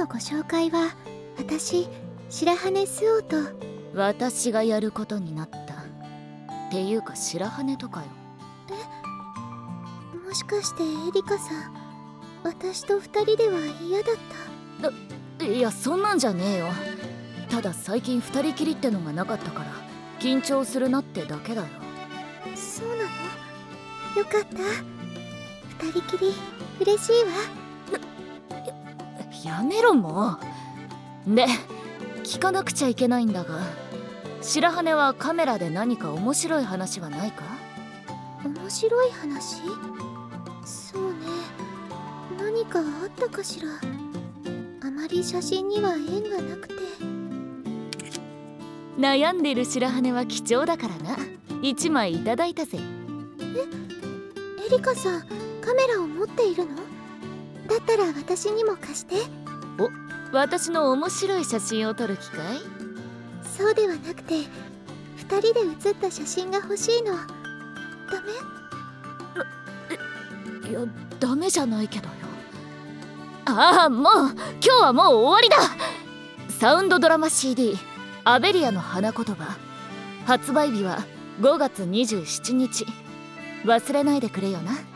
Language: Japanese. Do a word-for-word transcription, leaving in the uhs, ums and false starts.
のご紹介は私白羽スオと。 私がやることになったっていうか白羽とかよ。 もしかしてエリカさん、私と二人では嫌だった？ いや、そんなんじゃねえよ。ただ最近二人きりってのがなかったから緊張するなってだけだよ。 そうなの？よかった。二人きり嬉しいわ。 や, やめろもう。で、聞かなくちゃいけないんだが、白羽はカメラで何か面白い話はないか？ 面白い話？そうね、何かあったかしら。あまり写真には縁がなくて。 悩んでる白羽は貴重だからな。一枚いただいたぜ。 え、エリカさんカメラを持っているの？だったら私にも貸して。 お、私の面白い写真を撮る機会？ そうではなくて、二人で写った写真が欲しいの。ダメ？え、いや、ダメじゃないけどよ。ああ、もう今日はもう終わりだ。サウンドドラマ シーディー アベリアの花言葉、発売日はごがつにじゅうしちにち。忘れないでくれよな。